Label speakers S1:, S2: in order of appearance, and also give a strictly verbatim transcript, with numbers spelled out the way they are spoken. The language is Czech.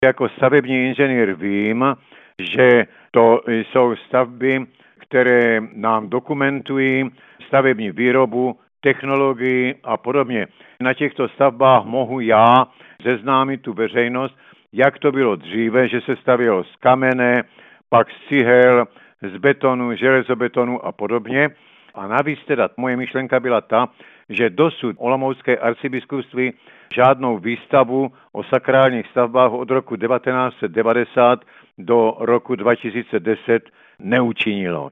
S1: Jako stavební inženýr vím, že to jsou stavby, které nám dokumentují stavební výrobu, technologii a podobně. Na těchto stavbách mohu já seznámit tu veřejnost, jak to bylo dříve, že se stavělo z kamene, pak z cihel, z betonu, železobetonu a podobně. A navíc teda moje myšlenka byla ta, že dosud olomoucké arcibiskupství žádnou výstavu o sakrálních stavbách od roku devatenáct set devadesát do roku dva tisíce deset neučinilo.